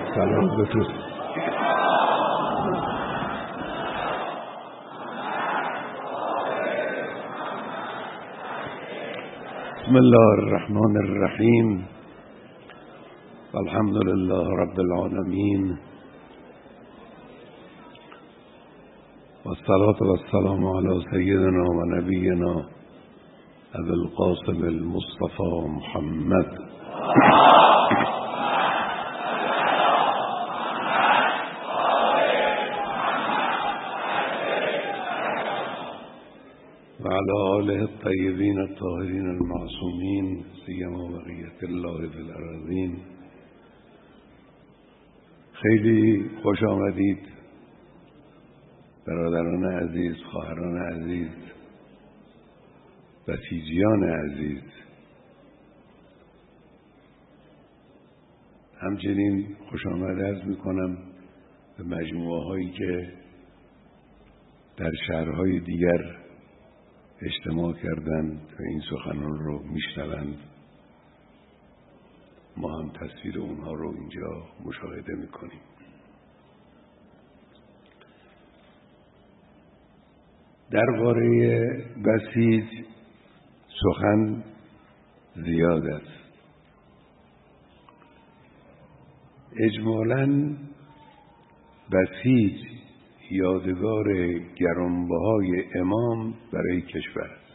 سلام به تو. بسم الله الرحمن الرحیم. الحمد لله رب العالمین و الصلاة و السلام علی سیدنا و نبینا ابی القاسم المصطفى محمد و علی آله الطیبین الطاهرین المعصومین سیما بقیة الله فی الارضین. خیلی خوش آمدید برادران عزیز، خواهران عزیز، بسیجیان عزیز. همچنین خوش آمد عرض میکنم به مجموعه هایی که در شهرهای دیگر اجتماع کردند و این سخنان رو میشنوند. ما هم تصویر اونها رو اینجا مشاهده میکنیم. درباره بسیج سخن زیاد است. اجمالاً بسیج یادگار گرانبهای امام برای کشور است.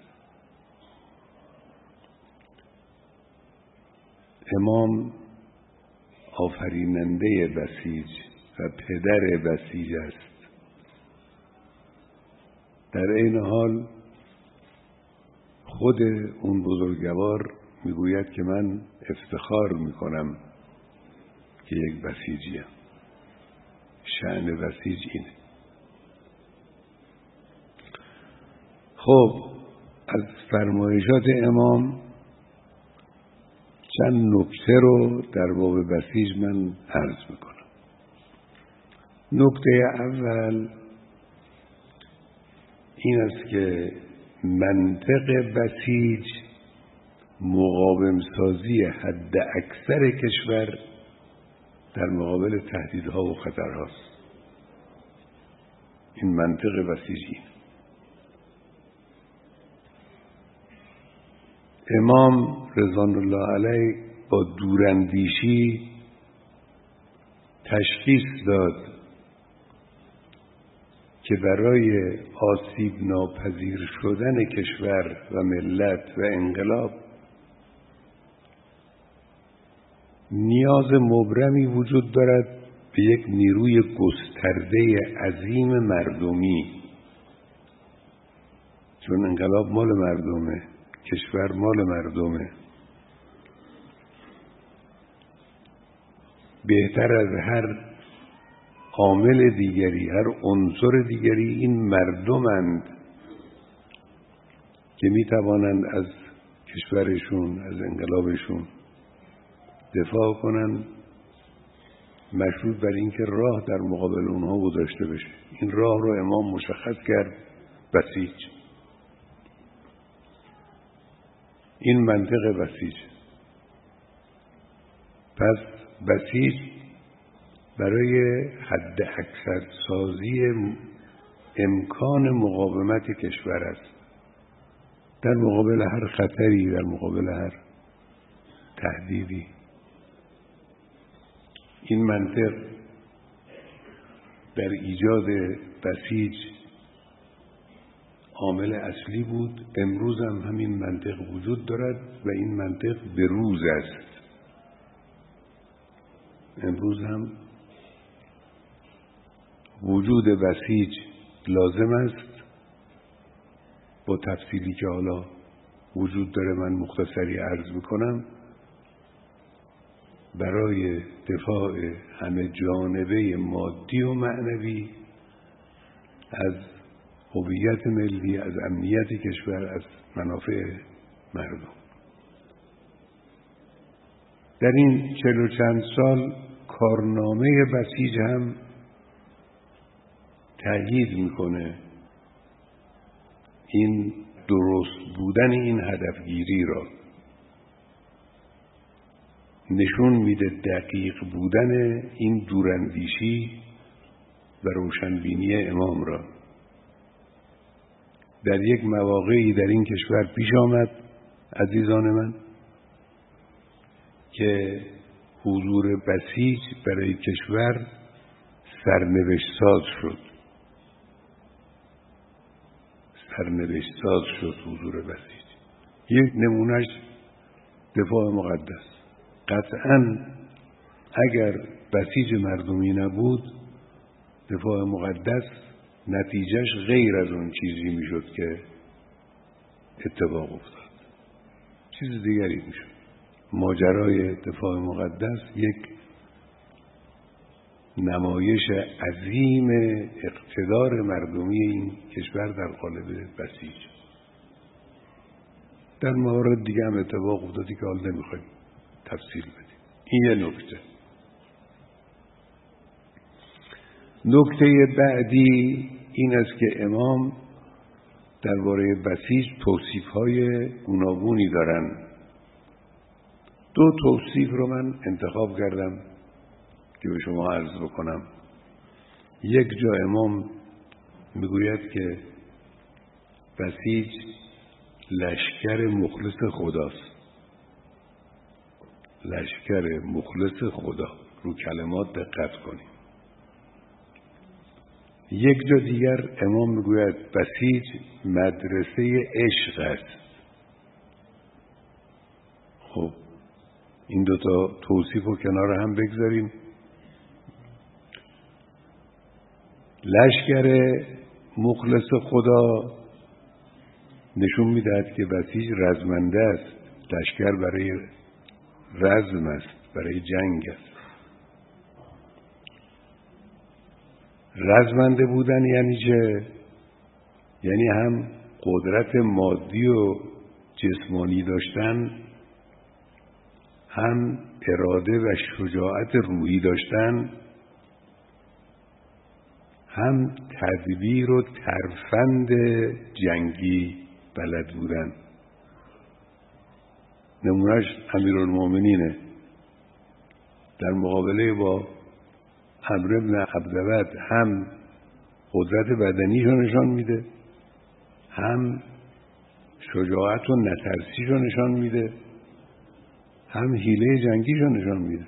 امام آفریننده بسیج و پدر بسیج است. در این حال خود اون بزرگوار میگوید که من افتخار میکنم که یک بسیجیم. شأن بسیج اینه. خب از فرمایشات امام چند نکته رو در باب بسیج من عرض میکنم. نکته اول این است که منطق بسیج مقاوم سازی حد اکثر کشور در مقابل تهدیدها و خطرهاست. این منطق بسیج اینه. امام رضوان الله علیه با دوراندیشی تشخیص داد که برای آسیب ناپذیر شدن کشور و ملت و انقلاب نیاز مبرمی وجود دارد به یک نیروی گسترده عظیم مردمی. چون انقلاب مال مردمه، کشور مال مردمه. بهتر از هر عامل دیگری، هر عنصر دیگری این مردمند که میتوانند از کشورشون، از انقلابشون دفاع کنند، مشروط بر اینکه راه در مقابل اونها گذاشته بشه. این راه رو امام مشخص کرد: بسیج. این منطق بسیج. پس بسیج برای حد اکثر سازی امکان مقاومت کشور است در مقابل هر خطری، در مقابل هر تهدیدی. این منطق در ایجاد بسیج عامل اصلی بود. امروز هم همین منطق وجود دارد و این منطق به روز است. امروز هم وجود بسیج لازم است. با تفصیلی که حالا وجود داره من مختصری عرض میکنم. برای دفاع همه جانبه مادی و معنوی از هویت ملی، از امنیت کشور، از منافع مردم. در این 40 و چند سال کارنامه بسیج هم تأیید میکنه این درست بودن این هدفگیری را. نشون میده دقیق بودن این دوراندیشی و روشنبینی امام را. در یک مواقعی در این کشور پیش آمد عزیزان من که حضور بسیج برای کشور سرنوشت ساز شد. سرنوشت ساز شد حضور بسیج. یک نمونهش دفاع مقدس. قطعاً اگر بسیج مردمی نبود دفاع مقدس نتیجهش غیر از اون چیزی میشد که اتفاق افتاد، چیز دیگری میشد. ماجرای دفاع مقدس یک نمایش عظیم اقتدار مردمی این کشور در قالب بسیج. در موارد دیگه هم اتفاق افتادی که حال نمیخوایم تفصیل بدیم. این یه نکته. نکته بعدی این است که امام درباره بسیج توصیف‌های گوناگونی دارن. دو توصیف رو من انتخاب کردم که به شما عرض بکنم. یک جا امام میگوید که بسیج لشکر مخلص خداست. لشکر مخلص خدا. رو کلمات دقت کنیم. یک جا دیگر امام میگوید بسیج مدرسه عشق است. خب این دوتا توصیف رو کنار هم بگذاریم. لشکر مخلص خدا نشون میدهد که بسیج رزمنده است. لشکر برای رزم است، برای جنگ است. رزمنده بودن یعنی چه؟ یعنی هم قدرت مادی و جسمانی داشتن، هم اراده و شجاعت روحی داشتن، هم تدبیر و ترفند جنگی بلد بودن. نمونهش امیرالمومنینه. در مقابله با عمرو بن عبدود هم قدرت بدنیشو نشان میده، هم شجاعت و نترسیشو نشان میده، هم حیله جنگیشو نشان میده.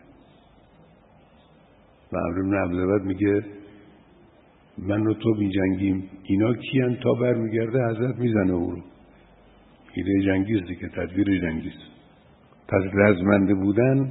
و عمرو بن عبدود میگه من و تو بی جنگیم، اینا کیان؟ تا برمیگرده حضرت میزنه او رو. حیله جنگیست دیگه، تدبیر جنگیست. پس رزمنده بودن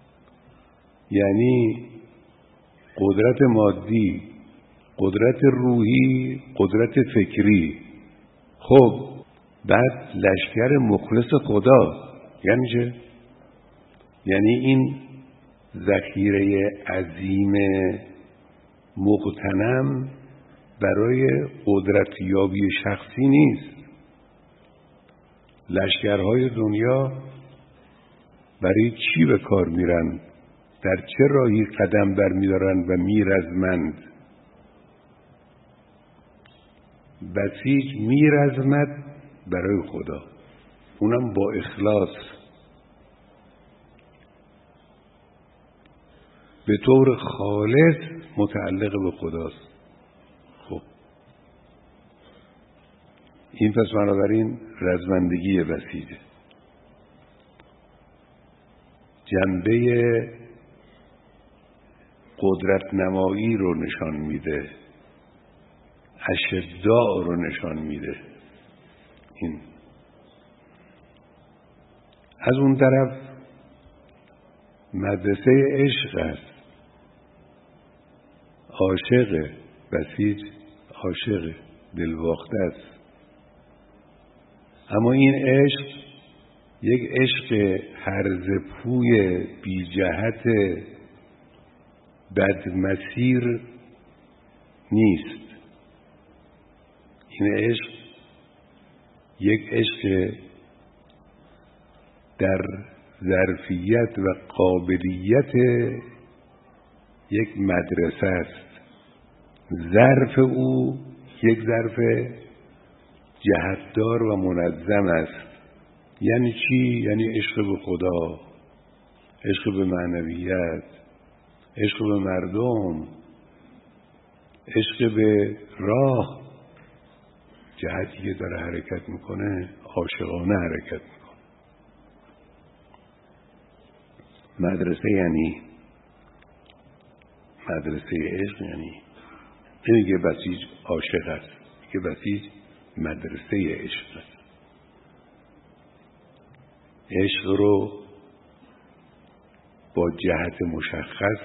یعنی قدرت مادی، قدرت روحی، قدرت فکری. خب بعد لشکر مخلص خدا یعنی چه؟ یعنی این ذخیره عظیم مغتنم برای قدرتیابی شخصی نیست. لشکرهای دنیا برای چی به کار میرن؟ در چه راهی قدم برمیدارن و میرزمند؟ بسیج میرزمد برای خدا، اونم با اخلاص، به طور خالص متعلق به خداست. خب این پس بنابراین رزمندگی بسیجه. جنبه قدرت نمایی رو نشان میده، اشداء رو نشان میده. این از اون طرف مدرسه عشق است. عاشق بسیج، عاشق دلواخته است. اما این عشق یک عشق هرزه پوی بی جهت بد مسیر نیست. این عشق یک عشق در ظرفیت و قابلیت یک مدرسه است. ظرف او یک ظرف جهتدار و منظم است. یعنی چی؟ یعنی عشق به خدا، عشق به معنویت، عشق به مردم، عشق به راه، جهتی که داره حرکت میکنه عاشقانه حرکت میکنه. مدرسه یعنی مدرسه عشق، یعنی نمیگه بسیج عاشق است، میگه بسیج مدرسه عشق است. عشق رو با جهت مشخص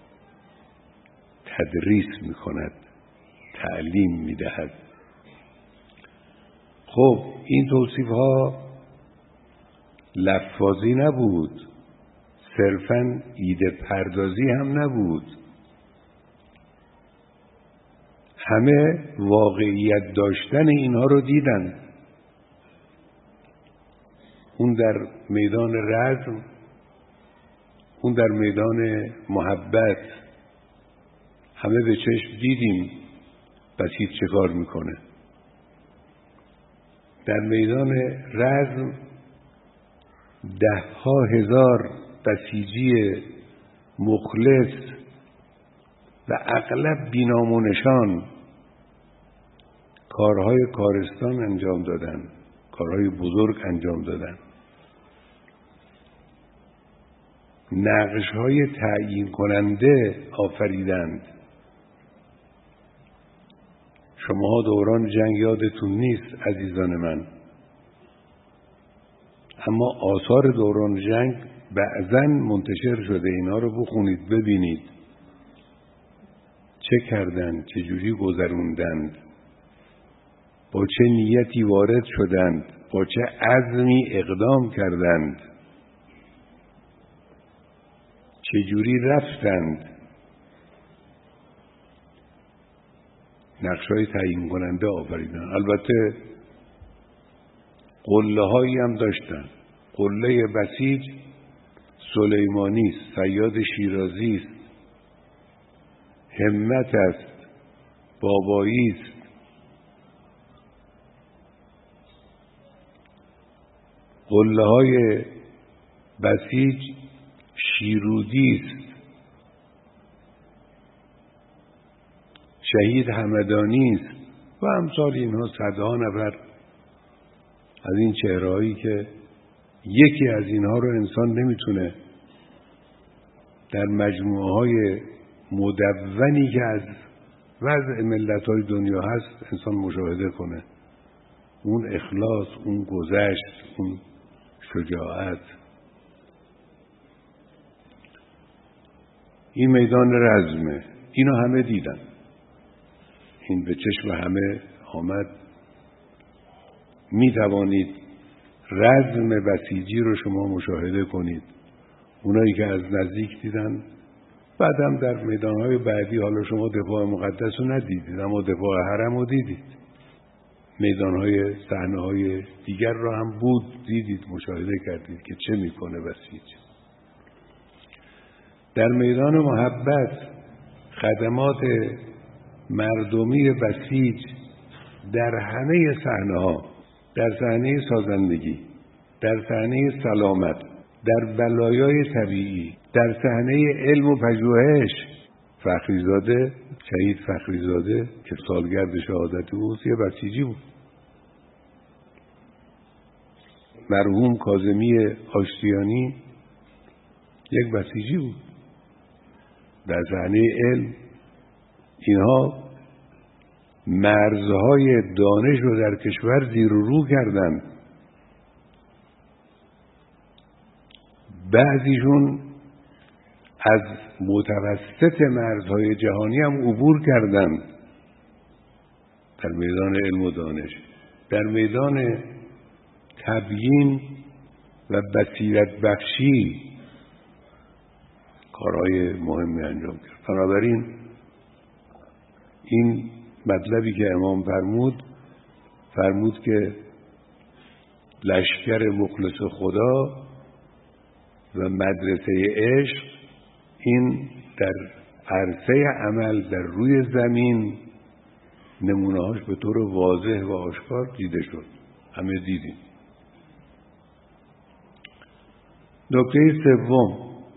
تدریس میکند، تعلیم میدهد. خب این توصیف ها لفاظی نبود، صرفاً ایده پردازی هم نبود، همه واقعیت داشتن اینها رو دیدن. اون در میدان رزم، اون در میدان محبت، همه به چشم دیدیم بسیج چه کار میکنه. در میدان رزم 10,000 بسیجی مخلص و اغلب بی‌نام و نشان کارهای کارستان انجام دادن، کارهای بزرگ انجام دادن، نقش‌های تعیین کننده آفریدند. شماها دوران جنگ یادتون نیست عزیزان من، اما آثار دوران جنگ بعضاً منتشر شده، اینا رو بخونید ببینید چه کردند، چه جوری گذروندند، با چه نیتی وارد شدند، با چه عزمی اقدام کردند، چه جوری رفتند. نقش‌های تعیین کننده آفریدن. البته قله‌هایی هم داشتن. قله بسیج سلیمانی است، صیاد شیرازی است، همت است، بابایی است. قله‌های بسیج شیرودی است، شهید همدانی است و امثال اینها. صدها نفر از این چهرهایی که یکی از اینها رو انسان نمیتونه در مجموعه‌های مدونی که از وضع ملت‌های دنیا هست انسان مشاهده کنه. اون اخلاص، اون گذشت، اون شجاعت. این میدان رزمه، اینو همه دیدن، این به چشم همه آمد. می توانید رزم بسیجی رو شما مشاهده کنید، اونایی که از نزدیک دیدن. بعدم در میدانهای بعدی حالا شما دفاع مقدس رو ندیدید، اما دفاع حرم رو دیدید. میدانهای صحنه‌های دیگر رو هم بود، دیدید، مشاهده کردید که چه میکنه بسیج. در میدان محبت خدمات مردمی بسیج در همه صحنه‌ها، در صحنه سازندگی، در صحنه سلامت، در بلایای طبیعی، در صحنه علم و پژوهش. فخریزاده، شهید فخریزاده که سالگرد شهادت او یه بسیجی بود. مرحوم کاظمی آشتیانی یک بسیجی بود. در صحنه علم اینها مرزهای دانش رو در کشور زیر و رو کردند. بعضیشون از متوسط مرزهای جهانی هم عبور کردند در میدان علم و دانش. در میدان تبیین و بصیرت بخشی کارهای مهمی انجام کرد. بنابراین این مطلبی که امام فرمود که لشکر مخلص خدا و مدرسه عشق، این در عرصه عمل در روی زمین نمونه‌هاش به طور واضح و آشکار دیده شد، همه دیدیم. نکته سوم،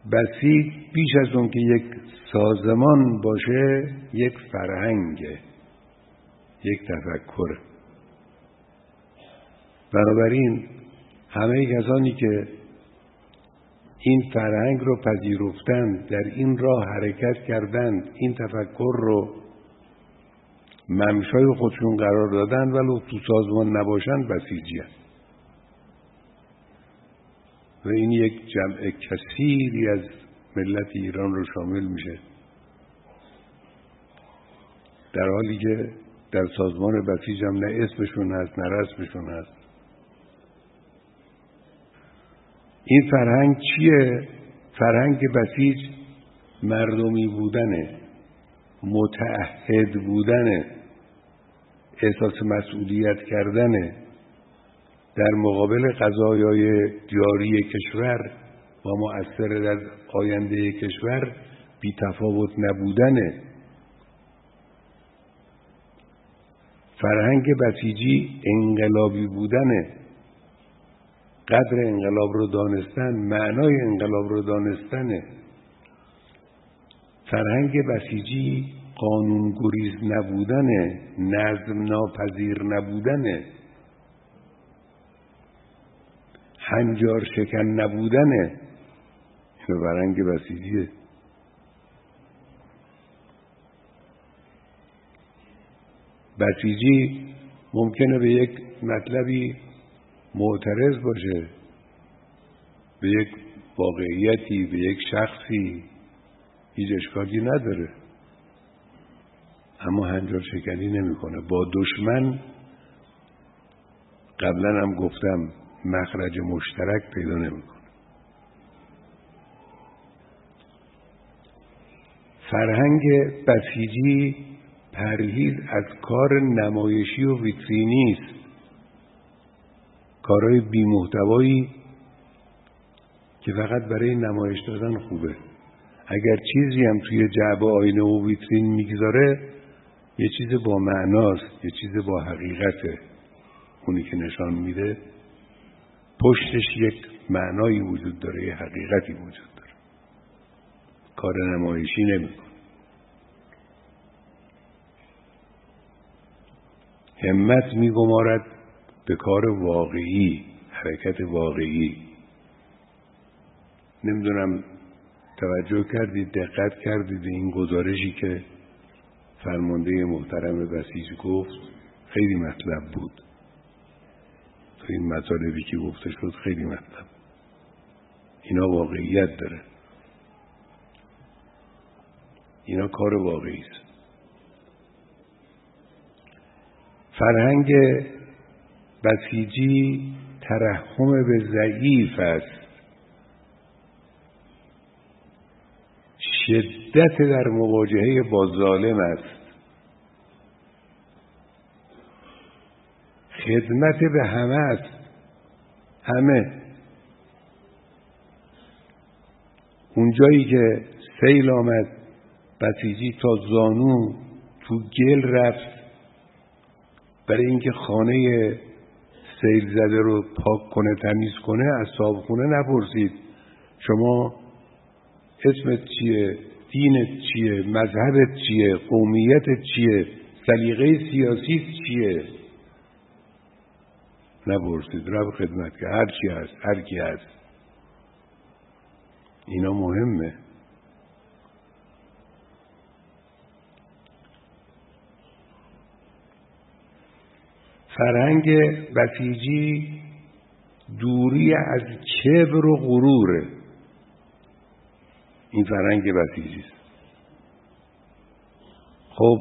بسیج بیش از اون که یک سازمان باشه یک فرهنگه، یک تفکر. بنابراین همه کسانی که این فرهنگ رو پذیرفتند، در این راه حرکت کردند، این تفکر رو ممشای خودشون قرار دادن ولو تو سازمان نباشند، بسیجی هست. و این یک جمع کثیری از ملت ایران رو شامل میشه، در حالی که در سازمان بسیج هم نه اسمشون هست نه رسمشون هست. این فرهنگ چیه؟ فرهنگ بسیج مردمی بودنه، متعهد بودنه، احساس مسئولیت کردنه، در مقابل قضایای جاری کشور و مؤثر در آینده کشور بی تفاوت نبودنه. فرهنگ بسیجی انقلابی بودنه، قدر انقلاب رو دانستن، معنای انقلاب رو دانستنه. فرهنگ بسیجی قانون گریز نبودنه، نظم ناپذیر نبودنه، هنجار شکن نبودنه. این فرهنگ بسیجیه. بسیجی ممکنه به یک مطلبی معترض باشه، به یک واقعیتی، به یک شخصی، هیچ اشکالی نداره، اما هنجار شکنی نمیکنه. با دشمن قبلا هم گفتم مخرج مشترک پیدا نمیکنه. فرهنگ بسیجی پرهیز از کار نمایشی و ویترینی است، کارهای بی محتوایی که فقط برای نمایش دادن خوبه. اگر چیزی هم توی جعبه آینه و ویترین میگذاره، یه چیز با معناست، یه چیز با حقیقته. اونی که نشان میده پشتش یک معنایی وجود داره، یه حقیقتی وجود داره. کار نمایشی نمیکنه. همت میگمارد به کار واقعی، حرکت واقعی. نمیدونم توجه کردید، دقت کردید این گزارشی که فرمانده محترم بسیج گفت؟ خیلی مطلب بود. تو این مطالبی که گفته شد خیلی مطلب. اینا واقعیت داره، اینا کار واقعی است. فرهنگ بسیجی ترحم به ضعیف است، شدت در مواجهه با ظالم است، خدمت به همه است، همه. اونجایی که سیل آمد، بسیجی تا زانو تو گل رفت برای اینکه خانه سیل زده رو پاک کنه، تمیز کنه. از صاحبخونه نپرسید شما اسمت چیه، دینت چیه، مذهبت چیه، قومیتت چیه، سلیقه سیاسیت چیه. نپرسید، رفت خدمت که هر چی هست، هر کی هست. اینا مهمه. فرهنگ بسیجی دوری از کبر و غروره. این فرهنگ بسیجی است. خب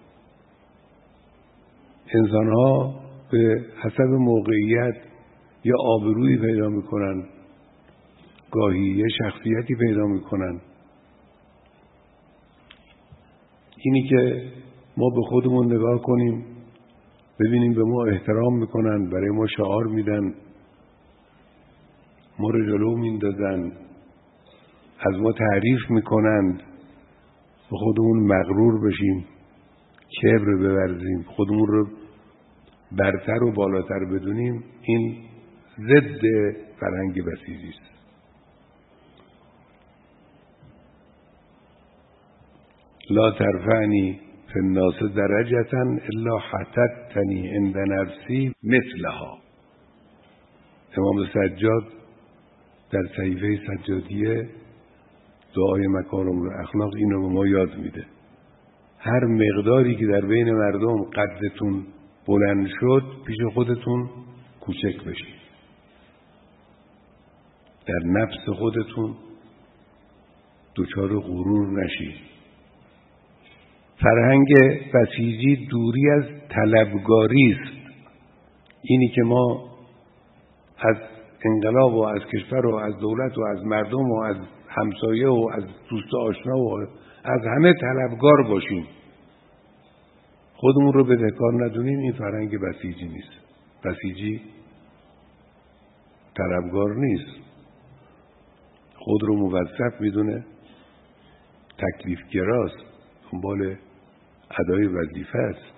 انسان ها به حسب موقعیت یا آبرویی پیدا میکنن، گاهی یه شخصیتی پیدا میکنن. اینی که ما به خودمون نگاه کنیم، ببینیم به ما احترام میکنن، برای ما شعار میدن، ما رو جلو میندازن، از ما تعریف میکنند، به خودمون مغرور بشیم، کبر بورزیم، خودمون رو برتر و بالاتر بدونیم، این ضد فرهنگ بسیجی است. لا ترفعنی فی الناس درجة الا حطتنی عند نفسی مثلها. امام سجاد در صحیفه سجادیه دعای مکارم الاخلاق اینو به ما یاد میده. هر مقداری که در بین مردم قدتون بلند شد پیش خودتون کوچک بشید. در نفس خودتون دچار غرور نشید. فرهنگ بسیجی دوری از طلبگاری است. اینی که ما از انقلاب و از کشور و از دولت و از مردم و از همسایه و از دوست آشنا و از همه طلبگار باشیم، خودمون رو بدهکار ندونیم، این فرهنگ بسیجی نیست. بسیجی طلبگار نیست، خود رو موظف میدونه، تکلیفگراست، دنبال ادای وظیفه است.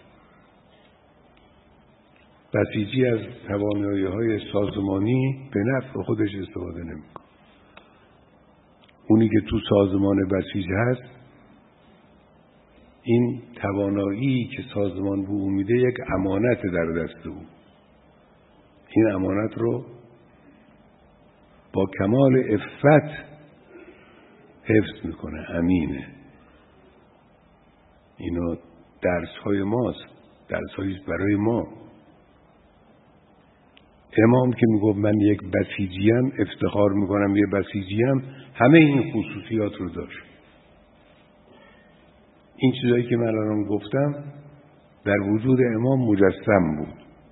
بسیجی از توانایی‌های سازمانی به نفع خودش استفاده نمی‌کنه. اونی که تو سازمان بسیج هست، این توانایی که سازمان به او میده یک امانت در دست او. این امانت رو با کمال عفت حفظ میکنه، امینه. اینو درس‌های ماست، درس‌هایی برای ما. امام که میگفت من یک بسیجیم، افتخار میکنم یه بسیجیم، همه این خصوصیات رو داشت. این چیزایی که من الان گفتم در وجود امام مجسم بود.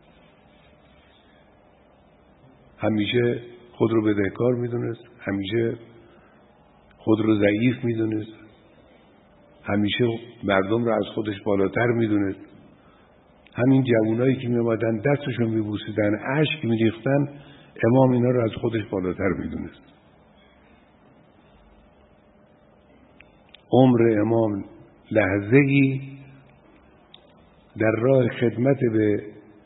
همیشه خود رو بدهکار میدونست، همیشه خود رو ضعیف میدونست، همیشه مردم رو از خودش بالاتر میدونست. همین جوانایی که میامدن دستشون میبوسیدن، اشک میریختن، امام اینا رو از خودش بالاتر میدونست. عمر امام لحظه‌ای در راه خدمت به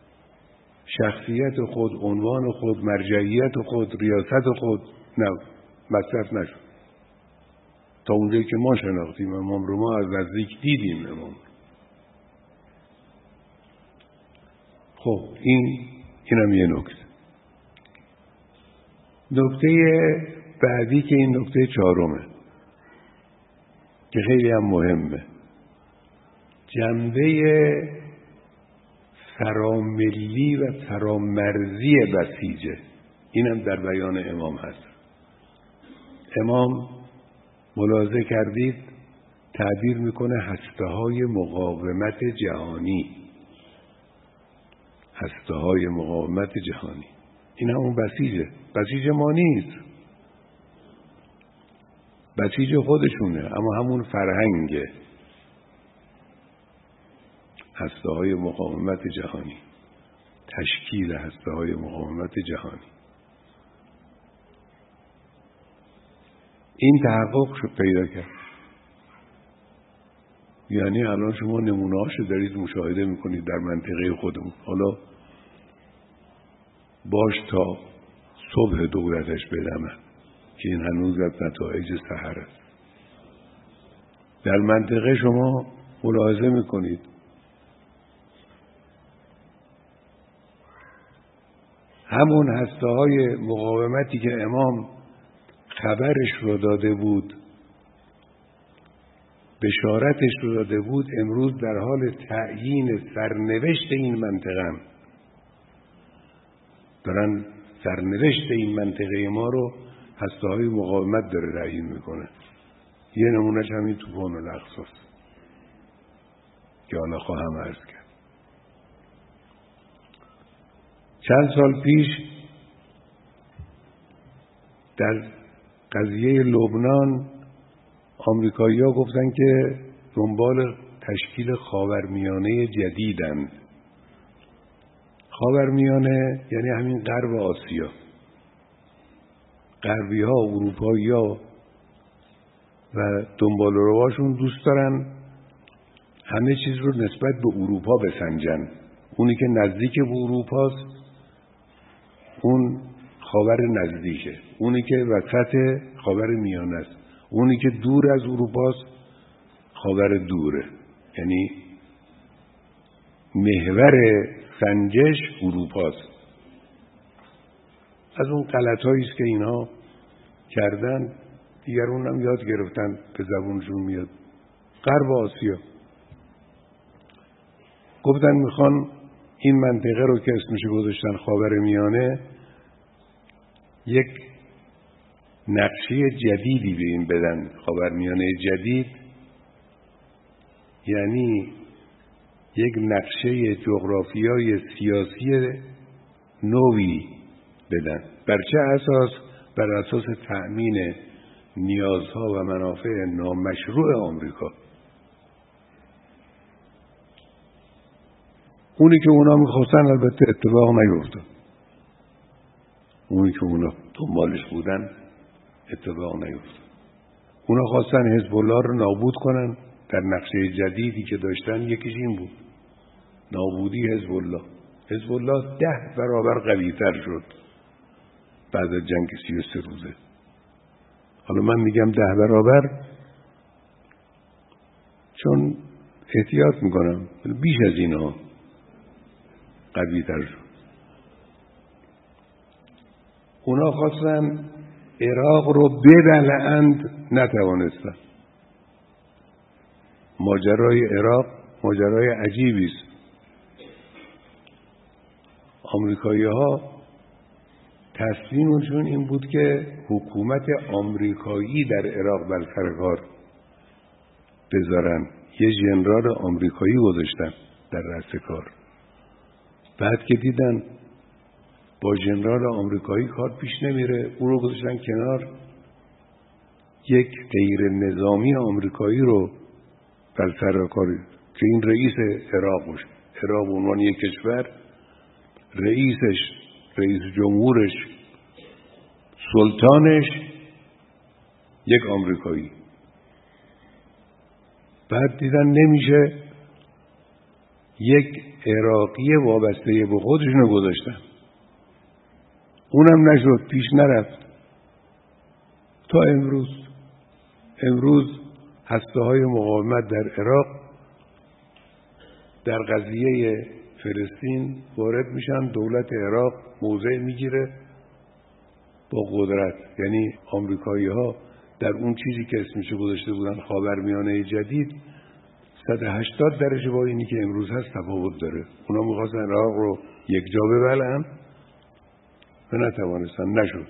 شخصیت خود، عنوان خود، مرجعیت خود، ریاست خود مصرف نشد. تا اونجایی که ما شناختیم امام رو، ما از نزدیک دیدیم امام. خب اینم یه نکته. نکته بعدی که این نکته چهارمه که خیلی هم مهمه، جنبه فراملی و فرامرزی بسیجه. اینم در بیان امام هست. امام ملاحظه کردید تعبیر میکنه هسته‌های مقاومت جهانی. هسته‌های مقاومت جهانی، این همون بسیجه. بسیج ما نیست، بسیج خودشونه، اما همون فرهنگه. هسته‌های مقاومت جهانی، تشکیل هسته‌های مقاومت جهانی، این تحقق شد پیدا کرد. یعنی الان شما نمونه‌هاشو دارید مشاهده میکنید در منطقه خودمون. حالا باش تا صبح دولتش بدمه که این هنوز از نتایج سحر است. در منطقه شما ملاحظه میکنید همون هسته‌های مقاومتی که امام خبرش رو داده بود، بشارتش رو داده بود، امروز در حال تعیین سرنوشت این منطقه هم. دارن سرنوشت این منطقه ما رو هسته‌های مقاومت داره تعیین میکنه. یه نمونهش همین طوفان الاقصی که حالا خواهم عرض کرد. چند سال پیش در قضیه لبنان آمریکایی‌ها گفتن که دنبال تشکیل خاورمیانه جدیدند. خاورمیانه یعنی همین غرب آسیا. غربی‌ها، اروپایی‌ها و دنبال رواشون دوست دارن همه چیز رو نسبت به اروپا بسنجن. اونی که نزدیک به اروپاست اون خاور نزدیکه، اونی که وسط خاور میانه است، اونی که دور از اروپاست خاور دوره، یعنی محور سنجش اروپاست. از اون غلط‌هایی است که اینها کردن دیگرون هم یاد گرفتن، به زبونشون میاد. غرب آسیا گفتن میخوان این منطقه رو که اسمش گذاشتن خاورمیانه یک نقشه جدیدی به این بدن. خاورمیانه جدید یعنی یک نقشه جغرافیای سیاسی نوی بدن. بر چه اساس؟ بر اساس تأمین نیازها و منافع نامشروع آمریکا. اونی که اونا میخواستن البته اتفاق نیفتاد. اونی که اونا دنبالش بودن اتفاق نیفتاد. اونا خواستن حزب الله رو نابود کنن. در نقشه جدیدی که داشتن یکیش این بود، نابودی حزب الله. حزب الله 10 برابر قوی‌تر شد بعد از جنگ 33 روزه. حالا من میگم 10 برابر چون احتیاط میکنم، بیش از اینها قوی‌تر شد. اونا خواستن عراق رو ببلعند، نتوانستن. ماجرای عراق ماجرای عجیبی است. آمریکایی‌ها تصمیمشون این بود که حکومت آمریکایی در عراق بر سر کار بذارن. یه ژنرال آمریکایی گذاشتن در رأس کار. بعد که دیدن با ژنرال آمریکایی کار پیش نمیره، او رو گذاشتن کنار، یک غیر نظامی آمریکایی رو بر سر کار که این رئیس عراق باشه. عراق به عنوان یک کشور، رئیسش، رئیس جمهورش، سلطانش یک آمریکایی. بعد دیدن نمیشه، یک عراقی وابسته به خودشونو گذاشتن. اونم نشد، پیش نرفت تا امروز هسته‌های مقاومت در عراق در قضیه فلسطین وارد میشن. دولت عراق موضع میگیره با قدرت. یعنی آمریکایی‌ها در اون چیزی که اسمش گذاشته بودن خاورمیانه جدید 180 درجه با اینی که امروز هست تفاوت داره. اونا می‌خواستن عراق رو یک جا ببلعن و نتوانستن، نشد.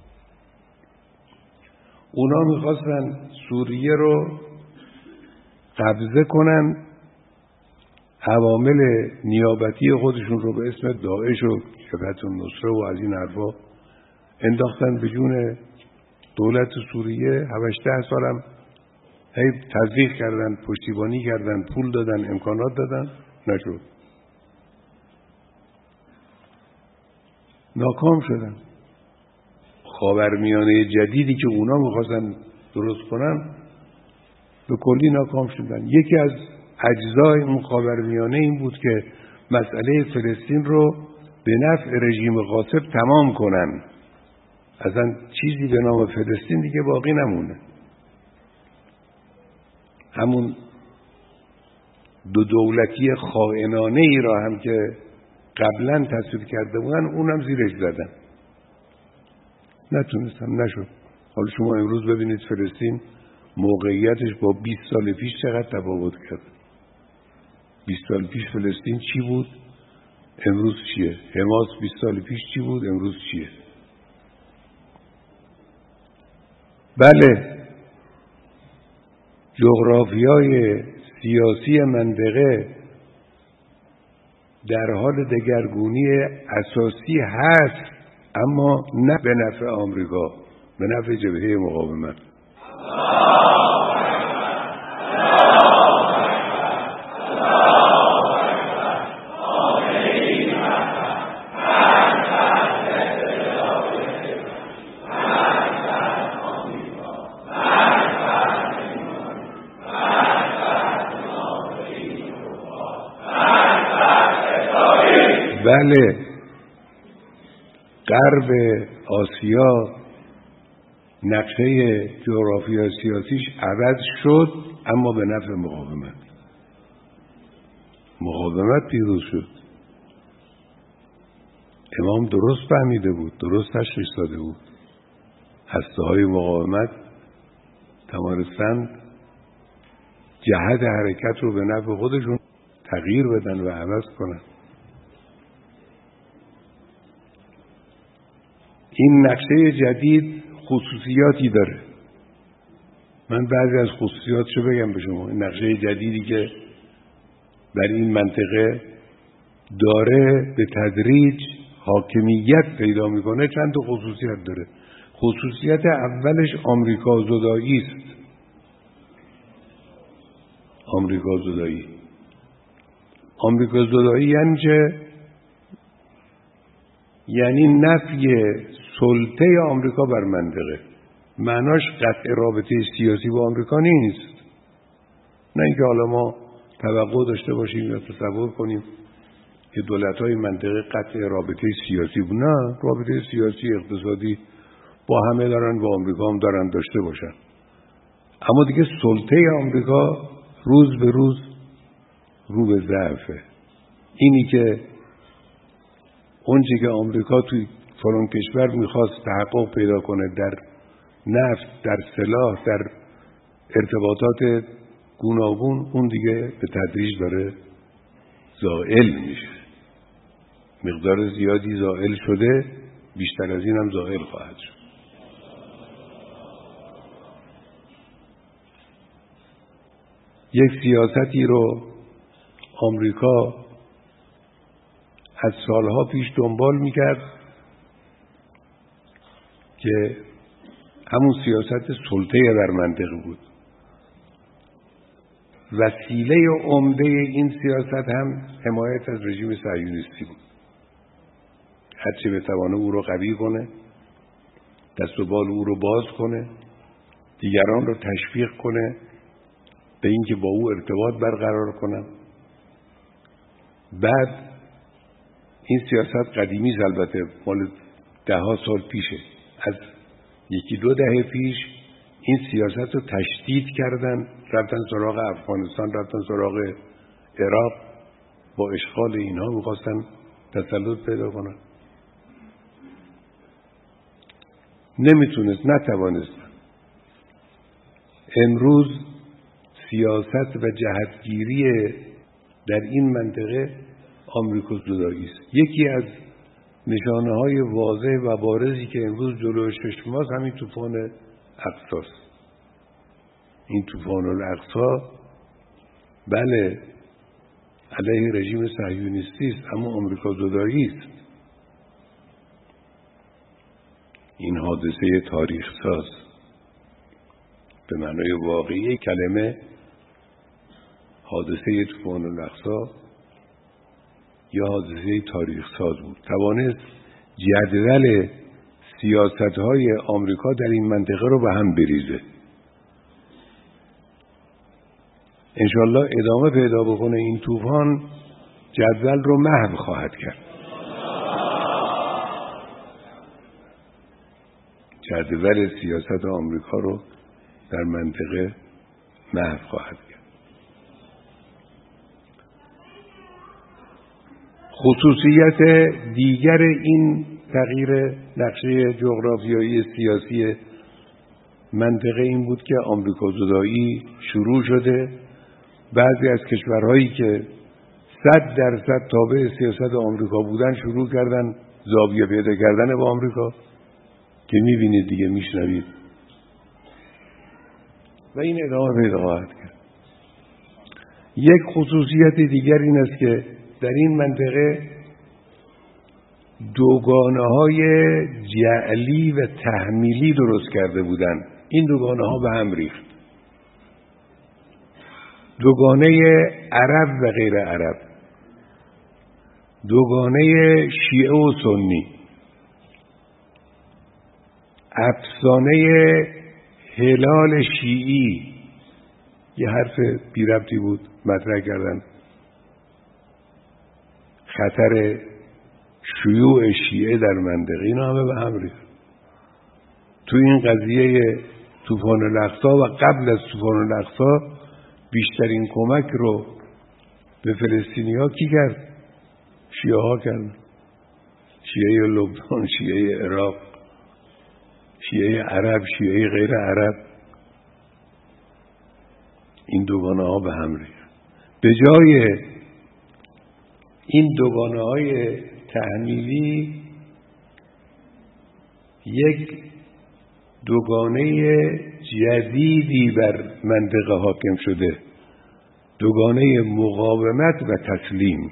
اونا می‌خواستن سوریه رو قبضه کنن، عوامل نیابتی خودشون رو به اسم داعش و جبهت النصره و از این حرفا انداختن به جون دولت سوریه. 7-8 سالم هی تزریق کردن، پشتیبانی کردن، پول دادن، امکانات دادن، نشد. ناکام شدن. خاورمیانه جدیدی که اونا میخواستن درست کنن به کلی ناکام شدن. یکی از اجزای اون خاورمیانه این بود که مسئله فلسطین رو به نفع رژیم غاصب تمام کنن. اصلا چیزی به نام فلسطین دیگه باقی نمونه. همون دو دولتی خائنانه ای را هم که قبلا تصویب کرده بودن اونم زیرش زدن. نتونستم، نشد. حالا شما امروز ببینید فلسطین موقعیتش با 20 سال پیش چقدر تفاوت کرد. 20 سال پیش فلسطین چی بود؟ امروز چیه؟ حماس 20 سال پیش چی بود؟ امروز چیه؟ بله، جغرافیای سیاسی منطقه در حال دگرگونی اساسی هست، اما نه به نفع آمریکا، به نفع جبهه مقاومت. بله، غرب آسیا نقشه جغرافیا سیاسیش عوض شد، اما به نفع مقاومت پیروز شد. امام درست فهمیده بود، درست تشخیص داده بود. هسته‌های مقاومت توانستند جهت حرکت رو به نفع خودشون تغییر بدن و عوض کنن. این نقشه جدید خصوصیاتی داره. من بعضی از خصوصیاتشو بگم به شما. این نقشه جدیدی که در این منطقه داره به تدریج حاکمیت پیدا میکنه چند تا خصوصیت داره. خصوصیت اولش آمریکا زدایی است. آمریکا زدایی یعنی چه؟ یعنی نفی سلطه آمریکا بر منطقه. معناش قطع رابطه سیاسی با آمریکا نیست. نه اینکه حالا ما توقع داشته باشیم یا تصور کنیم که دولت‌های منطقه قطع رابطه سیاسی بود. نه، رابطه سیاسی اقتصادی با همه دارن، با آمریکا هم دارن داشته باشن. اما دیگه سلطه آمریکا روز به روز رو به ضعفه. اینی که اونچه که آمریکا توی فلان کشور میخواست تحقق پیدا کنه در نفت، در سلاح، در ارتباطات گوناگون، اون دیگه به تدریج داره زائل میشه. مقدار زیادی زائل شده، بیشتر از این هم زائل خواهد شد. یک سیاستی رو آمریکا از سالها پیش دنبال میکرد که همون سیاست سلطه در منطقه بود. وسیله عمده این سیاست هم حمایت از رژیم صهیونیستی بود. هرچه بتوانه او رو قوی کنه، دست و بال او رو باز کنه، دیگران رو تشویق کنه به اینکه با او ارتباط برقرار کنن. بعد این سیاست قدیمی است، البته مال 10 سال پیشه. از 1-2 دهه پیش این سیاست رو تشدید کردن، رفتن سراغ افغانستان، رفتن سراغ عراق، با اشغال اینها میخواستن تسلط پیدا کنن. نتوانستن. امروز سیاست و جهتگیری در این منطقه آمریکا زدایی است. یکی از نشانه‌های واضح و بارزی که امروز جلوی چشم ماست همین طوفان اقصی است. این طوفان الاقصی بله علیه رژیم صهیونیستی است، اما آمریکا زدایی است. این حادثه تاریخ ساز به معنای واقعی کلمه، حادثه طوفان الاقصی یا حادثه تاریخ ساز بود. توانست جدول سیاست‌های آمریکا در این منطقه رو به هم بریزه. انشالله ادامه پیدا بکنه این طوفان، جدول رو محو خواهد کرد. جدول سیاست آمریکا رو در منطقه محو خواهد کرد. خصوصیت دیگر این تغییر نقشه جغرافیایی سیاسی منطقه این بود که آمریکا زدایی شروع شده. بعضی از کشورهایی که 100% تابع سیاست آمریکا بودن شروع کردن زاویه پیدا کردن با آمریکا، که میبینید دیگه، میشنوید، و این ادامه پیدا خواهد کرد. یک خصوصیت دیگر این است که در این منطقه دوگانه‌های جعلی و تحمیلی درست کرده بودند. این دوگانه‌ها به هم ریخت. دوگانه عرب و غیر عرب، دوگانه شیعه و سنی، افسانه هلال شیعی، یه حرف بی ربطی بود مطرح کردن، خطر شیوع شیعه در منطقه، اینا همه به هم ریخت. تو این قضیه طوفان الاقصی و قبل از طوفان الاقصی بیشترین کمک رو به فلسطینی‌ها کی کرد؟ شیعه‌ها کردن. شیعه لبنان، شیعه عراق، شیعه عرب، شیعه غیر عرب، این دوگانه‌ها به هم ریختن. به جای این دوگانه‌های تحمیلی یک دوگانه جدیدی بر منطقه حاکم شده، دوگانه مقاومت و تسلیم.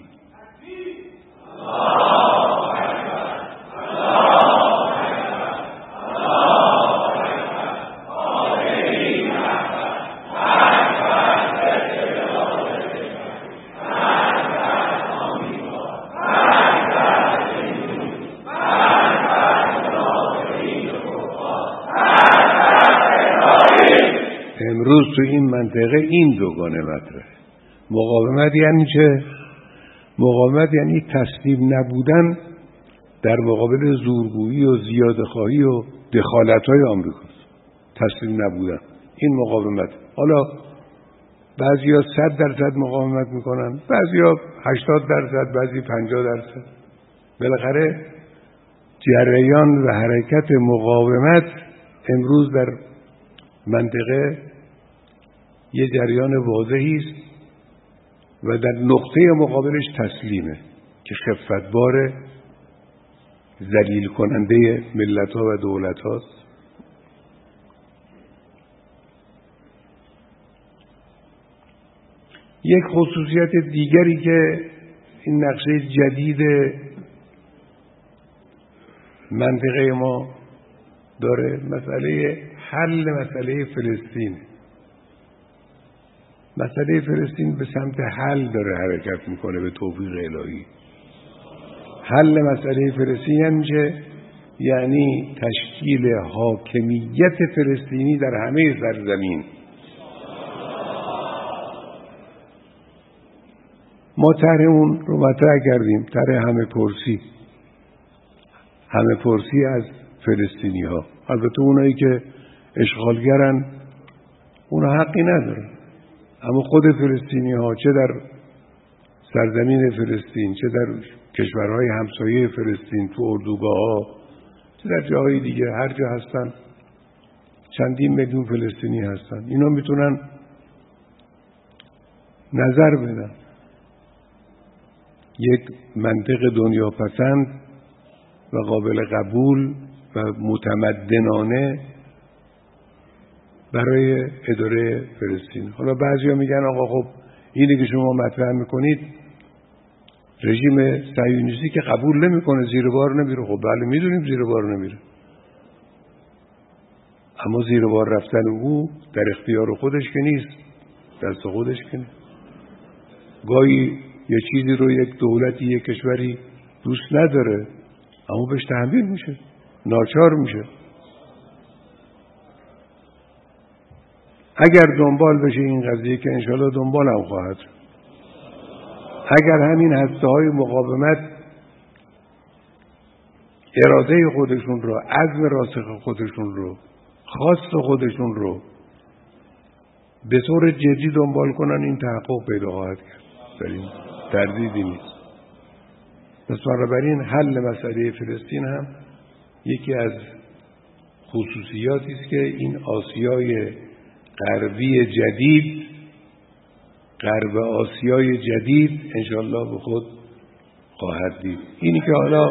امروز تو این منطقه این دوگانه مطرحه. مقاومت یعنی چه؟ مقاومت یعنی تسلیم نبودن در مقابل زورگویی و زیادخواهی و دخالت‌های آمریکاست. تسلیم نبودن، این مقاومت. حالا بعضیا 100% مقاومت میکنن، بعضیا 80%، بعضی 50%. بالاخره جریان و حرکت مقاومت امروز در منطقه یه جریان واضحی است و در نقطه مقابلش تسلیمه که خفتبار، ذلیل کننده ملت‌ها و دولت‌هاست. یک خصوصیت دیگری که این نقشه جدید منطقه ما داره مسئله حل مسئله فلسطین. مسئله فلسطین به سمت حل داره حرکت میکنه به توفیق الهی. حل مسئله فلسطین یعنی چه؟ یعنی تشکیل حاکمیت فلسطینی در همه سرزمین. ما طرح اون رو مطرح کردیم، طرح همه پرسی از فلسطینی ها. البته اونایی که اشغالگرن اونا حقی ندارن، اما خود فلسطینی ها چه در سرزمین فلسطین، چه در کشورهای همسایه فلسطین، تو اردوگاه ها، چه در جاهای دیگه، هر جا هستن چندین میلیون فلسطینی هستن. اینا میتونن نظر بدن. یک منطق دنیا پسند و قابل قبول و متمدنانه برای اداره فلسطین. حالا بعضیا میگن آقا خب اینی که شما مطرح میکنید رژیم صهیونیستی که قبول نمیکنه، زیر بار نمیره. خب بله میدونیم زیر بار نمیره، اما زیر بار رفتن او در اختیار خودش که نیست، دست خودش که نیست. گاهی یه چیزی رو یک دولتی، یک کشوری دوست نداره، اما بهش تحمیل میشه، ناچار میشه. اگر دنبال بشه این قضیه که انشاءالله دنبال هم خواهد، اگر همین هسته‌های مقاومت اراده خودشون رو، عزم راسخ خودشون رو، خواست خودشون رو به طور جدی دنبال کنن، این تحقق پیدا خواهد کرد. در این تردیدی نیست. پس بنابراین حل مسئله فلسطین هم یکی از خصوصیاتی است که این آسیای غربی جدید، غرب آسیای جدید انشاءالله به خود خواهد دید. اینی که حالا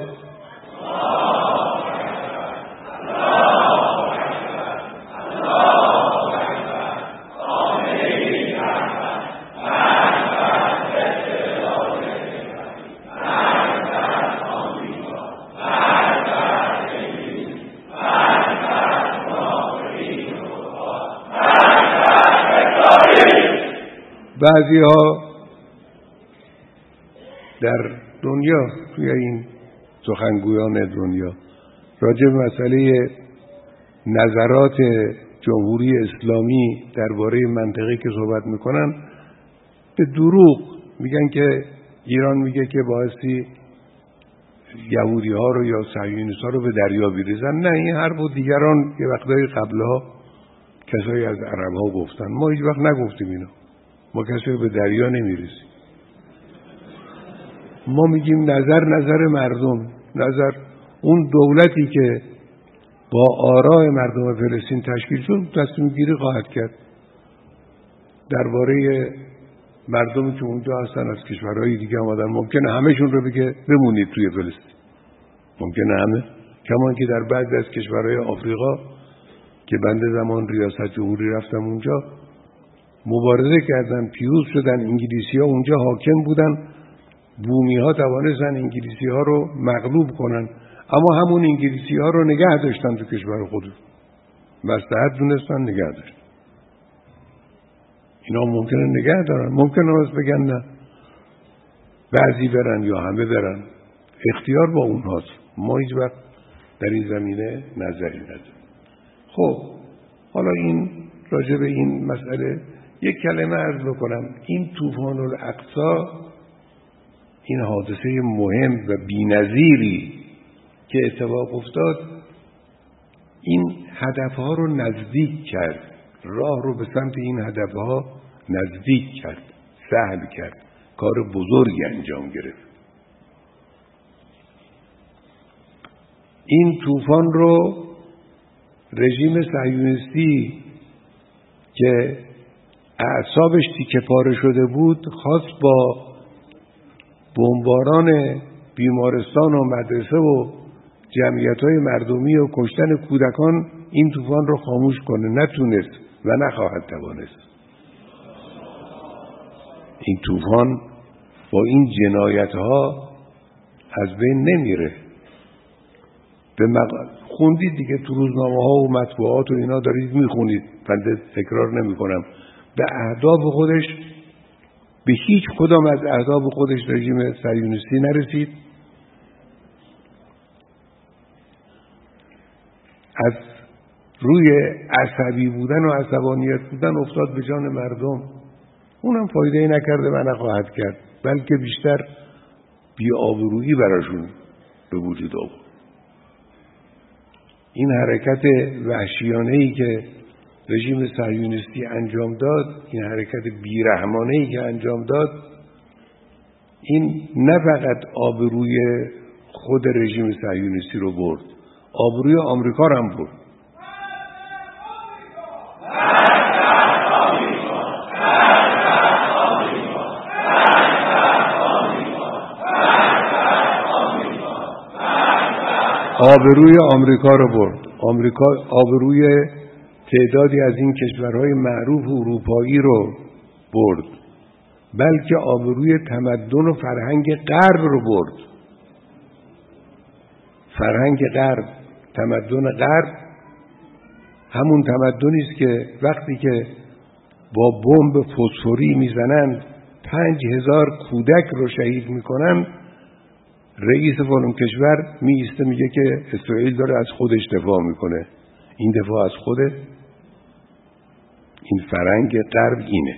بعضی ها در دنیا، توی این سخنگویان دنیا راجع به مسئله نظرات جمهوری اسلامی درباره منطقه که صحبت میکنن به دروغ میگن که ایران میگه که باعثی یهودی ها رو یا صهیونیست ها رو به دریا بریزن. نه، این حرف و دیگران یه وقتایی قبلها کسایی از عرب ها گفتن. ما هیچ وقت نگفتیم اینا. ما کسی رو به دریا نمیریزیم. ما میگیم نظر مردم، نظر اون دولتی که با آراء مردم فلسطین تشکیل شد تصمیم گیری خواهد کرد درباره مردمی که اونجا هستن از کشورهای دیگه آمدن. ممکنه همه‌شون رو بگه بمونید توی فلسطین، ممکنه همه، کمان که در بعضی از کشورهای آفریقا که بنده زمان ریاست جمهوری رفتم اونجا مبارزه کردن، پیروز شدن، انگلیسی‌ها اونجا حاکم بودن، بومی‌ها توانستن انگلیسی‌ها رو مغلوب کنن، اما همون انگلیسی‌ها رو نگه داشتن تو کشور خودشون، مصلحت دونستن نگه داشتن. اینا ممکنه نگه دارن، ممکنه راست بگن نه، بعضی برن یا همه برن، اختیار با اونهاست. ما هیچ وقت در این زمینه نظری نداریم. خب حالا این راجع به این مسئله یک کلمه عرض بکنم. این طوفان الاقصی، این حادثه مهم و بی‌نظیری که اتفاق افتاد، این هدفها رو نزدیک کرد، راه رو به سمت این هدفها نزدیک کرد، سهل کرد، کار بزرگی انجام گرفت. این طوفان رو رژیم صهیونیستی که اعصابش تیکه پاره شده بود خواست با بمباران بیمارستان و مدرسه و جمعیت‌های مردمی و کشتن کودکان این طوفان رو خاموش کنه. نتونست و نخواهد توانست. این طوفان با این جنایت‌ها از بین نمیره. خوندید دیگه تو روزنامه‌ها و مطبوعات و اینا دارید میخونید، بنده تکرار نمی‌کنم. به اهداف خودش، به هیچ کدام از اهداف خودش رژیم صهیونیستی نرسید. از روی عصبی بودن و عصبانیت بودن افتاد به جان مردم. اونم فایده‌ای نکرده و نخواهد کرد، بلکه بیشتر بی‌آبرویی براشون به وجود آورد. این حرکت وحشیانه‌ای که رژیم صهیونیستی انجام داد، این حرکت بیرحمانه‌ای که انجام داد، این نه فقط آبروی خود رژیم صهیونیستی رو برد، آبروی آمریکا رو هم برد. آبروی آمریکا رو برد. آمریکا آبروی تعدادی از این کشورهای معروف اروپایی رو برد، بلکه آبروی تمدن و فرهنگ غرب رو برد. فرهنگ غرب، تمدن غرب همون تمدنی است که وقتی که با بمب فسفوری میزنند 5000 کودک رو شهید میکنن، رئیس فلان کشور میسته میگه که اسرائیل داره از خودش دفاع میکنه. این دفاع از خوده؟ این فرهنگ غرب اینه.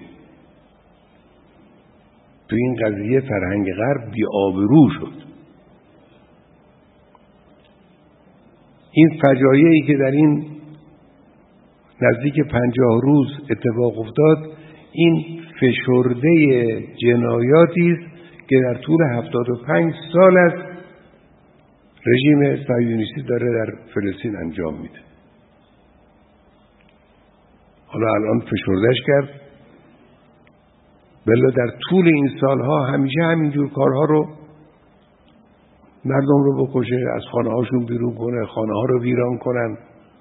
تو این قضیه فرهنگ غرب بی‌آبرو شد. این فجایعی که در این نزدیک 50 روز اتفاق افتاد، این فشرده جنایاتی است که در طول 75 سال است رژیم صهیونیستی داره در فلسطین انجام میده. حالا الان فشردهش کرد، بلا در طول این سالها همیشه همینجور کارها رو، مردم رو بکشه، از خانه هاشون بیرون کنه، خانه ها رو ویران کنن.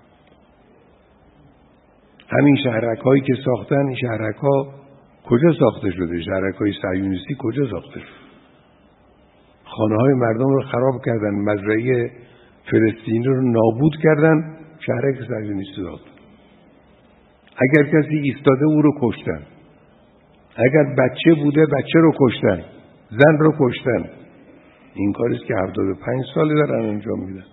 همین شهرک هایی که ساختن، این شهرک ها کجا ساخته شده؟ شهرک های صهیونیستی کجا ساخته شده؟ خانه های مردم رو خراب کردن، مزرعه فلسطینی رو نابود کردن، شهرک صهیونیستی ساختن. اگر کسی ایستاده او رو کشتن، اگر بچه بوده بچه رو کشتن، زن رو کشتن. این کاریست که 75 ساله دارن انجام میدن.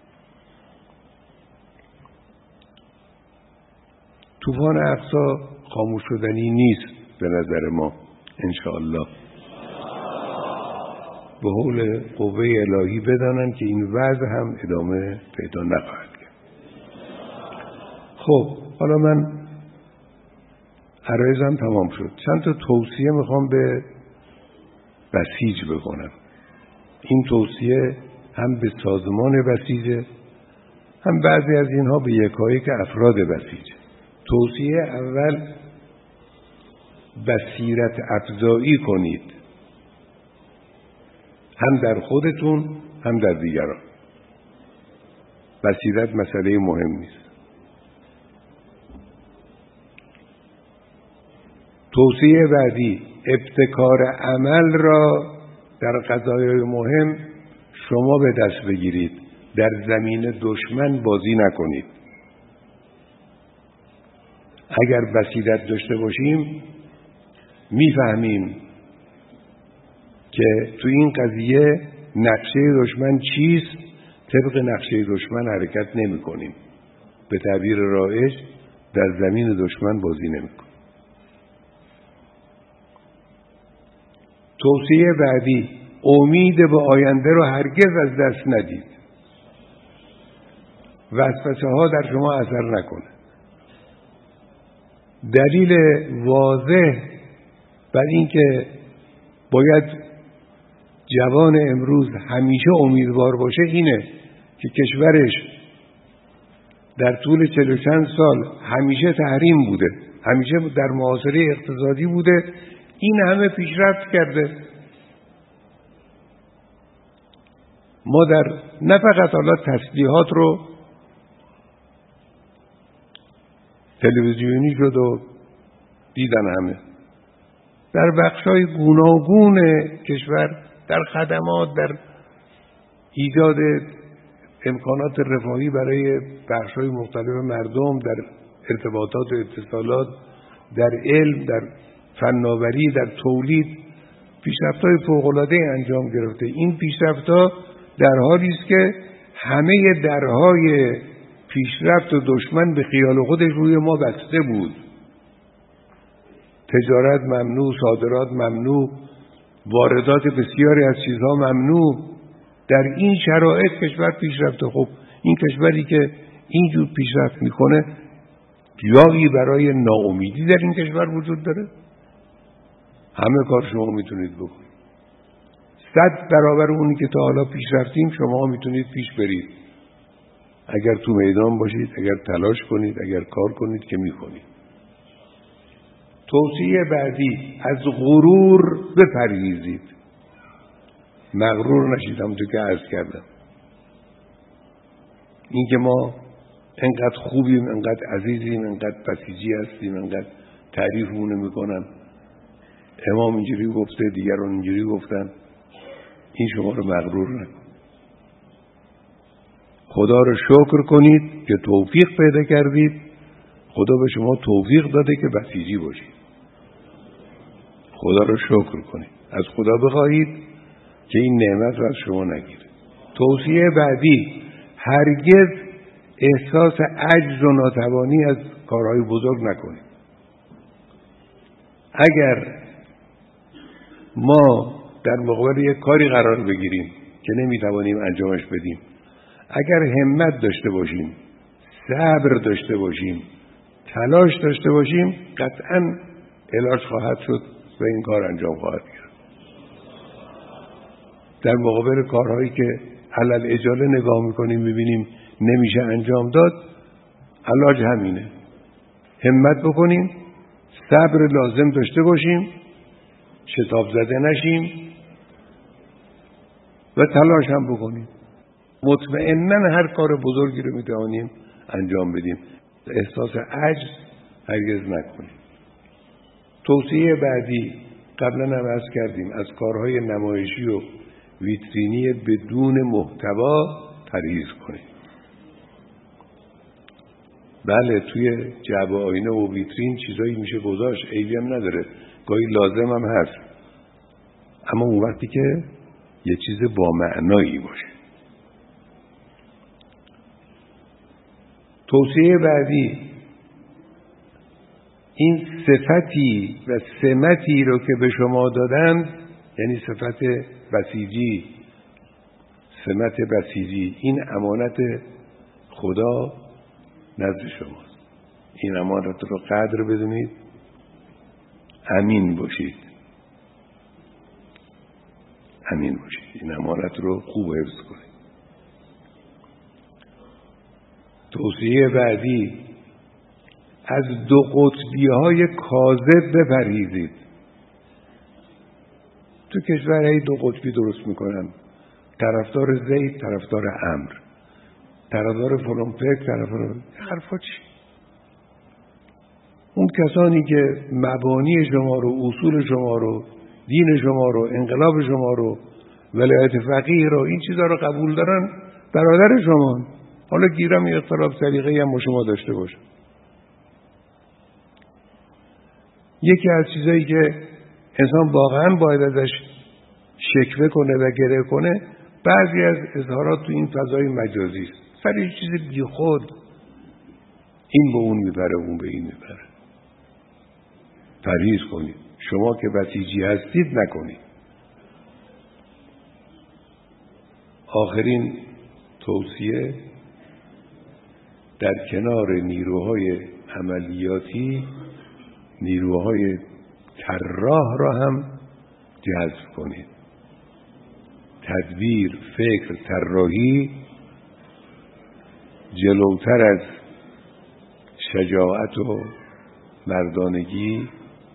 طوفان اقصی خاموش شدنی نیست به نظر ما، انشاءالله. به حول قوه الهی بدانند که این وضع هم ادامه پیدا نخواهد کرد. خب حالا من عرایزم تمام شد. چند تا توصیه میخوام به بسیج بکنم. این توصیه هم به سازمان بسیجه، هم بعضی از اینها به یکایک افراد بسیجه. توصیه اول، بصیرت افزایی کنید، هم در خودتون هم در دیگران. بصیرت مسئله مهم نیست. توصیه بعدی، ابتکار عمل را در قضایای مهم شما به دست بگیرید، در زمین دشمن بازی نکنید. اگر بصیرت داشته باشیم میفهمیم که تو این قضیه نقشه دشمن چیست، طبق نقشه دشمن حرکت نمی کنیم. به تعبیر رایج در زمین دشمن بازی نمی کنیم. توصیه بعدی، امید به آینده رو هرگز از دست ندید. وسوسه ها در شما اثر نکنه. دلیل واضح بر این که باید جوان امروز همیشه امیدوار باشه اینه که کشورش در طول 40 چند سال همیشه تحریم بوده، همیشه در محاصره اقتصادی بوده، این همه پیشرفت کرده. ما در نه فقط حالا تسلیحات رو تلویزیونی شد و دیدن همه، در بخشای گوناگون کشور، در خدمات، در ایجاد امکانات رفاهی برای بخشای مختلف مردم، در ارتباطات و اتصالات، در علم، در فناوری، در تولید، پیشرفت‌های فوق‌العاده انجام گرفته. این پیشرفت‌ها در حالی است که همه درهای پیشرفت و دشمن به خیال خودش روی ما بسته بود. تجارت ممنوع، صادرات ممنوع، واردات بسیاری از چیزها ممنوع. در این شرایط کشور پیشرفته. خب این کشوری که اینجور پیشرفت میکنه جایی برای ناامیدی در این کشور وجود داره؟ همه کار شما میتونید بکنید. 100 برابر اونی که تا حالا پیش رفتیم شما میتونید پیش برید. اگر تو میدان باشید، اگر تلاش کنید، اگر کار کنید که میکنید. توصیه بعدی، از غرور بپرهیزید. مغرور نشید. همونطور که عرض کردم، این که ما انقدر خوبیم، انقدر عزیزیم، انقدر بسیجی هستیم، انقدر تعریفمون میکنن، امام اینجوری گفته، دیگران اینجوری گفتن، این شما رو مغرور نکن. خدا رو شکر کنید که توفیق پیدا کردید. خدا به شما توفیق داده که بسیجی باشید. خدا رو شکر کنید. از خدا بخواهید که این نعمت رو از شما نگیره. توصیه بعدی، هرگز احساس عجز و ناتوانی از کارهای بزرگ نکنید. اگر ما در مقابل یک کاری قرار بگیریم که نمیتوانیم انجامش بدیم، اگر همت داشته باشیم، صبر داشته باشیم، تلاش داشته باشیم، قطعاً علاج خواهد شد و این کار انجام خواهد گرفت. در مقابل کارهایی که علل اجاله نگاه میکنیم میبینیم نمیشه انجام داد، علاج همینه. همت بکنیم، صبر لازم داشته باشیم، شتاب زده نشیم و تلاش هم بکنیم. مطمئناً هر کار بزرگی رو میتوانیم انجام بدیم. احساس عجز هرگز نکنیم. توصیه بعدی، قبلا هم عرض کردیم، از کارهای نمایشی و ویترینی بدون محتوا پرهیز کنیم. بله، توی جعبه آینه و ویترین چیزایی میشه گذاشت، عیبی هم نداره، گاهی لازم هم هست، اما اون وقتی که یه چیز با معنایی باشه. توصیه بعدی، این صفتی و سمتی رو که به شما دادند، یعنی صفت بسیجی، سمت بسیجی، این امانت خدا نزد شماست. این امانت رو قدر بدونید، امین باشید، امین باشید، این امانت رو خوب حفظ کنید. توصیه بعدی، از دو قطبی‌های کاذب بپرهیزید. تو کشور هی دو قطبی درست میکنن، طرفدار زید، طرفدار عمرو، طرفدار فلان فکر، طرفدار حرفا چی؟ اون کسانی که مبانی شما رو، اصول شما رو، دین شما رو، انقلاب شما رو، ولایت فقیه رو، این چیزا رو قبول دارن، برادر شما. حالا گیرم این اختلاف سلیقه‌ای هم با شما داشته باشه. یکی از چیزایی که انسان واقعا باید ازش شکوه کنه و گریه کنه، بعضی از اظهارات تو این فضای مجازی است. سر یه چیز بیخود، این به اون میبره، اون به این میبره. پرهیز کنید. شما که بسیجی هستید نکنید. آخرین توصیه، در کنار نیروهای عملیاتی نیروهای طراح را هم جذب کنید. تدبیر، فکر، طراحی جلوتر از شجاعت و مردانگی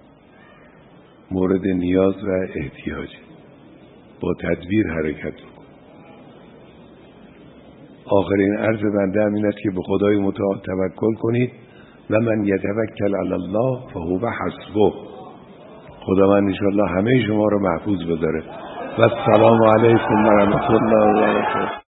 مورد نیاز و احتیاج. با تدبیر حرکت کن. آخرین عرض بنده هم این است که به خدای متعال توکل کنید و من یتوکل علی الله فهو حسبه. خداوند انشاءالله همه شما رو محفوظ بداره. و السلام علیکم و رحمت الله و برکاته.